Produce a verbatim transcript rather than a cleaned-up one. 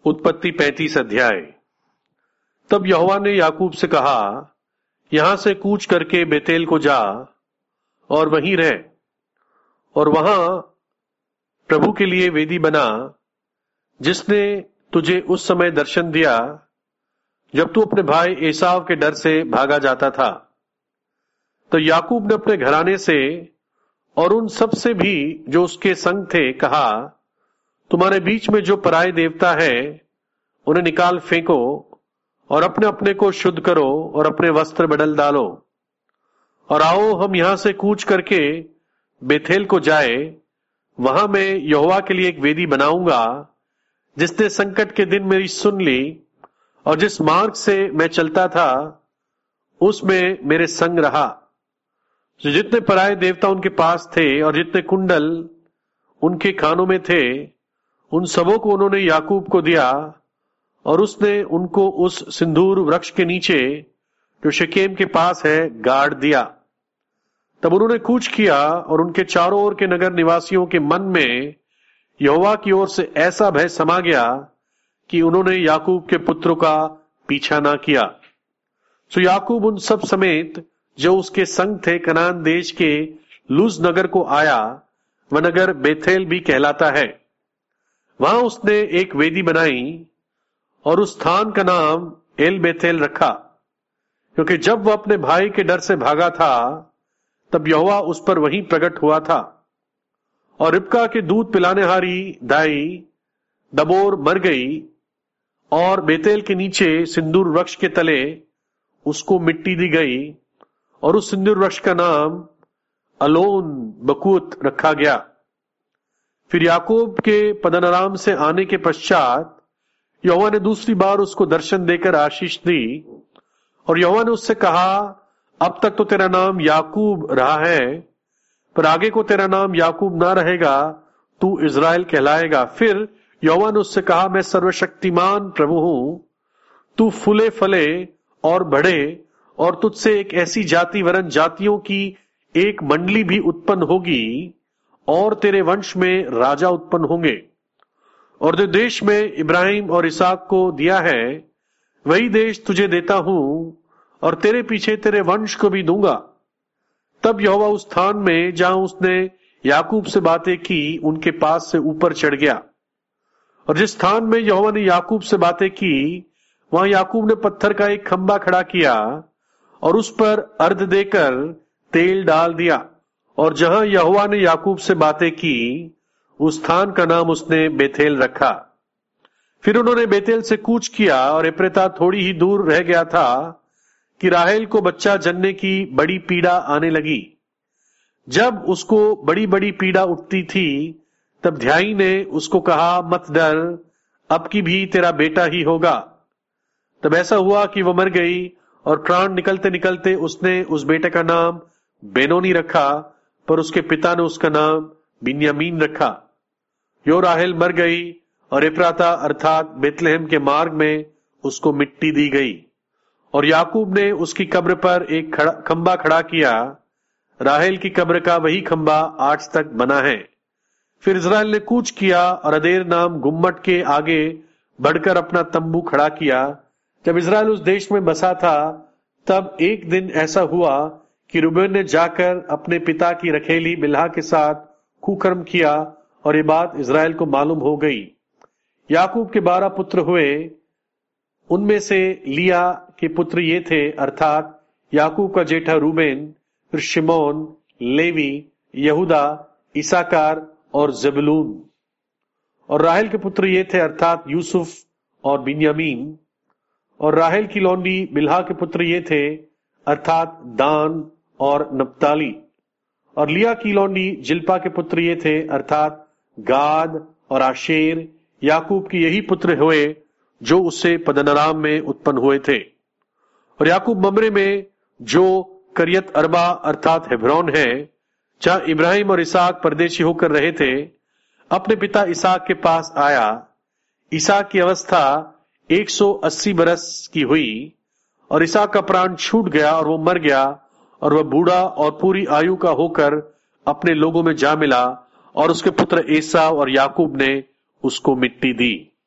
उत्पत्ति पैंतीस अध्याय। तब यहोवा ने याकूब से कहा, यहां से कूच करके बेतेल को जा और वहीं रह, और वहां प्रभु के लिए वेदी बना, जिसने तुझे उस समय दर्शन दिया जब तू अपने भाई एसाव के डर से भागा जाता था। तो याकूब ने अपने घराने से और उन सब से भी जो उसके संग थे कहा, तुम्हारे बीच में जो पराये देवता है उन्हें निकाल फेंको और अपने अपने को शुद्ध करो और अपने वस्त्र बदल डालो, और आओ हम यहां से कूच करके बेथेल को जाए। वहां मैं यहोवा के लिए एक वेदी बनाऊंगा, जिसने संकट के दिन मेरी सुन ली और जिस मार्ग से मैं चलता था उसमें मेरे संग रहा। तो जितने पराये देवता उनके पास थे और जितने कुंडल उनके खानों में थे, उन सबों को उन्होंने याकूब को दिया, और उसने उनको उस सिंदूर वृक्ष के नीचे जो शेकेम के पास है गाड़ दिया। तब उन्होंने कूच किया और उनके चारों ओर के नगर निवासियों के मन में यहोवा की ओर से ऐसा भय समा गया कि उन्होंने याकूब के पुत्रों का पीछा ना किया। सो याकूब उन सब समेत जो उसके संग थे कनान देश के लूज नगर को आया। वह नगर बेथेल भी कहलाता है। वहां उसने एक वेदी बनाई और उस स्थान का नाम एल बेथेल रखा, क्योंकि जब वह अपने भाई के डर से भागा था तब यहोवा उस पर वहीं प्रकट हुआ था। और रिबका के दूध पिलाने हारी दाई दबोर मर गई, और बेतेल के नीचे सिंदूर वृक्ष के तले उसको मिट्टी दी गई, और उस सिंदूर वृक्ष का नाम अलोन बकूत रखा गया। फिर याकूब के पदनराम से आने के पश्चात यहोवा ने दूसरी बार उसको दर्शन देकर आशीष दी, और यहोवा ने उससे कहा, अब तक तो तेरा नाम याकूब रहा है, पर आगे को तेरा नाम याकूब ना रहेगा, तू इज़राइल कहलाएगा। फिर यहोवा ने उससे कहा, मैं सर्वशक्तिमान प्रभु हूं, तू फूले फले और बढ़े, और तुझसे एक ऐसी जाति वरन जातियों की एक मंडली भी उत्पन्न होगी, और तेरे वंश में राजा उत्पन्न होंगे। और जो देश में इब्राहिम और इसहाक को दिया है वही देश तुझे देता हूं, और तेरे पीछे तेरे वंश को भी दूंगा। तब यहोवा उस स्थान में जहां उसने याकूब से बातें की उनके पास से ऊपर चढ़ गया। और जिस स्थान में यहोवा ने याकूब से बातें की वहां याकूब ने पत्थर का एक खंबा खड़ा किया और उस पर अर्ध देकर तेल डाल दिया। और जहां यहोवा ने याकूब से बातें की उस स्थान का नाम उसने बेथेल रखा। फिर उन्होंने बेतेल से कूच किया, और एप्रेता थोड़ी ही दूर रह गया था कि राहेल को बच्चा जनने की बड़ी पीड़ा आने लगी। जब उसको बड़ी बड़ी पीड़ा उठती थी तब ध्याई ने उसको कहा, मत डर, अब की भी तेरा बेटा ही होगा। तब ऐसा हुआ कि वह मर गई, और प्राण निकलते निकलते उसने उस बेटे का नाम बेनोनी रखा, पर उसके पिता ने उसका नाम बिन्यामीन रखा। यो राहेल मर गई, और एप्राता अर्थात बेतलहम के मार्ग में उसको मिट्टी दी गई, और याकूब ने उसकी कब्र पर एक खड़ा, खंबा खड़ा किया। राहेल की कब्र का वही खंबा आज तक बना है। फिर इज़राइल ने कूच किया और अदेर नाम गुम्मट के आगे बढ़कर अपना तंबू खड़ा किया। जब इज़राइल उस देश में बसा था तब एक दिन ऐसा हुआ कि रूबेन ने जाकर अपने पिता की रखेली बिल्हा के साथ कुकर्म किया, और ये बात इज़राइल को मालूम हो गई। याकूब के बारह पुत्र हुए, उनमें से लिया के पुत्र ये थे, अर्थात याकूब का जेठा रूबेन, फिर शिमोन, लेवी, यहूदा, इसाकार और जबूलून। और राहेल के पुत्र ये थे, अर्थात यूसुफ और बिन्यामीन। और राहेल की लौंडी बिल्हा के पुत्र ये थे, अर्थात दान और नप्ताली। और लिया की लौंडी जिल्पा के पुत्र ये थे, अर्थात गाद और आशेर। याकूब के यही पुत्र हुए जो उससे पदनराम में उत्पन्न हुए थे। और याकूब ममरे में जो करियत अरबा अर्थात हेब्रोन है, जहां इब्राहिम और इसहाक परदेशी होकर रहे थे, अपने पिता इसहाक के पास आया। इसहाक की अवस्था एक सौ अस्सी बरस की हुई, और इसहाक का प्राण छूट गया और वो मर गया, और वह बूढ़ा और पूरी आयु का होकर अपने लोगों में जा मिला, और उसके पुत्र एसाव और याकूब ने उसको मिट्टी दी।